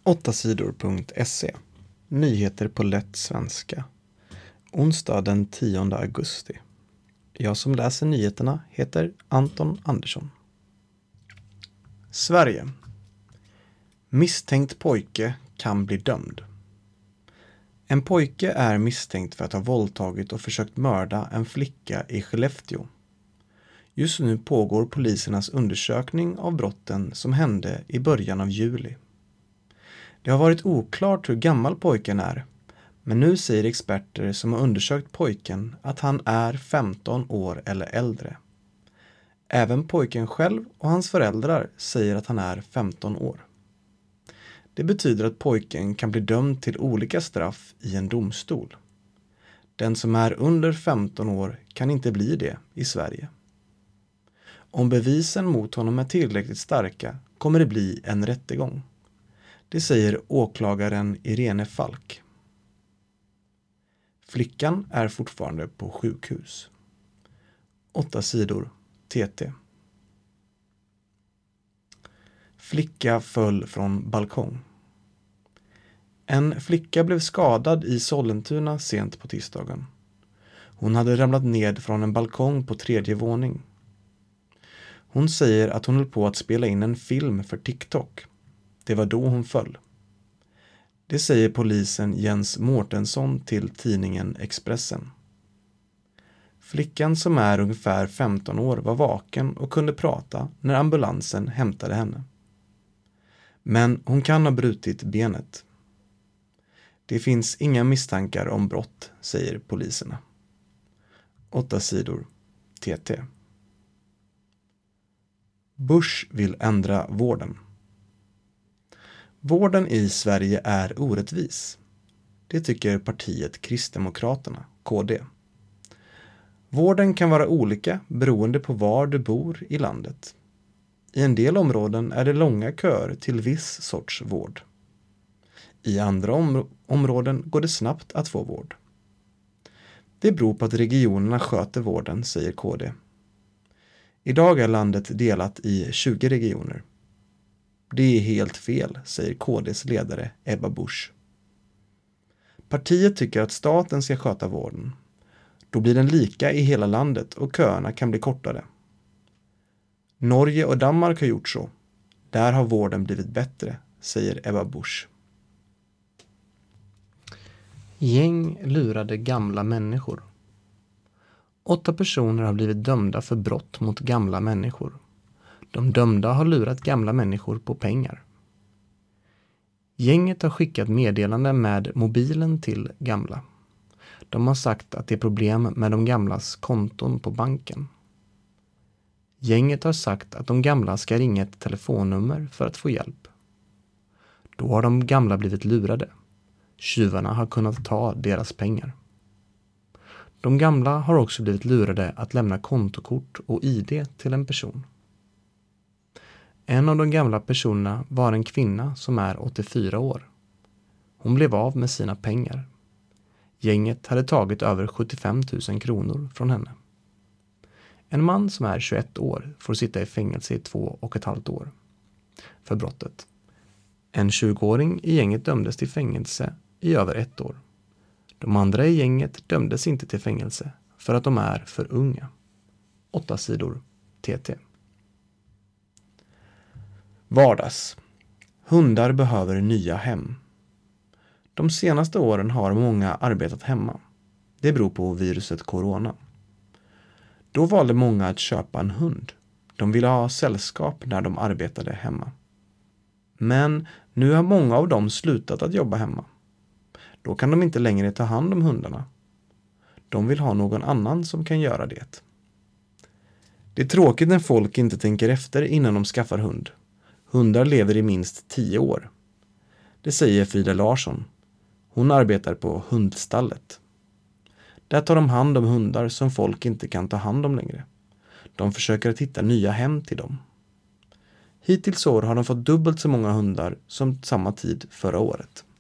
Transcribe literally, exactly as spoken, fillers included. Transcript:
åtta sidor punkt se. Nyheter på lätt svenska. Onsdag den tionde augusti. Jag som läser nyheterna heter Anton Andersson. Sverige. Misstänkt pojke kan bli dömd. En pojke är misstänkt för att ha våldtagit och försökt mörda en flicka i Skellefteå. Just nu pågår polisernas undersökning av brotten som hände i början av juli. Det har varit oklart hur gammal pojken är, men nu säger experter som har undersökt pojken att han är femton år eller äldre. Även pojken själv och hans föräldrar säger att han är femton år. Det betyder att pojken kan bli dömd till olika straff i en domstol. Den som är under femton år kan inte bli det i Sverige. Om bevisen mot honom är tillräckligt starka kommer det bli en rättegång. Det säger åklagaren Irene Falk. Flickan är fortfarande på sjukhus. Åtta sidor T T. Flicka föll från balkong. En flicka blev skadad i Sollentuna sent på tisdagen. Hon hade ramlat ned från en balkong på tredje våning. Hon säger att hon höll på att spela in en film för TikTok. Det var då hon föll. Det säger polisen Jens Mårtensson till tidningen Expressen. Flickan som är ungefär femton år var vaken och kunde prata när ambulansen hämtade henne. Men hon kan ha brutit benet. Det finns inga misstankar om brott, säger poliserna. Åtta sidor T T. Bush vill ändra vården. Vården i Sverige är orättvis. Det tycker partiet Kristdemokraterna, K D. Vården kan vara olika beroende på var du bor i landet. I en del områden är det långa köer till viss sorts vård. I andra om- områden går det snabbt att få vård. Det beror på att regionerna sköter vården, säger K D. Idag är landet delat i tjugo regioner. Det är helt fel, säger K D:s ledare Ebba Busch. Partiet tycker att staten ska sköta vården. Då blir den lika i hela landet och köerna kan bli kortare. Norge och Danmark har gjort så. Där har vården blivit bättre, säger Ebba Busch. Gäng lurade gamla människor. Åtta personer har blivit dömda för brott mot gamla människor. De dömda har lurat gamla människor på pengar. Gänget har skickat meddelanden med mobilen till gamla. De har sagt att det är problem med de gamlas konton på banken. Gänget har sagt att de gamla ska ringa ett telefonnummer för att få hjälp. Då har de gamla blivit lurade. Tjuvarna har kunnat ta deras pengar. De gamla har också blivit lurade att lämna kontokort och I D till en person. En av de gamla personerna var en kvinna som är åttiofyra år. Hon blev av med sina pengar. Gänget hade tagit över sjuttiofem tusen kronor från henne. En man som är tjugoett år får sitta i fängelse i två och ett halvt år för brottet. En tjugoåring i gänget dömdes till fängelse i över ett år. De andra i gänget dömdes inte till fängelse för att de är för unga. Åtta sidor T T. Vardags. Hundar behöver nya hem. De senaste åren har många arbetat hemma. Det beror på viruset corona. Då valde många att köpa en hund. De ville ha sällskap när de arbetade hemma. Men nu har många av dem slutat att jobba hemma. Då kan de inte längre ta hand om hundarna. De vill ha någon annan som kan göra det. Det är tråkigt när folk inte tänker efter innan de skaffar hund. Hundar lever i minst tio år. Det säger Frida Larsson. Hon arbetar på hundstallet. Där tar de hand om hundar som folk inte kan ta hand om längre. De försöker att hitta nya hem till dem. Hittills år har de fått dubbelt så många hundar som samma tid förra året.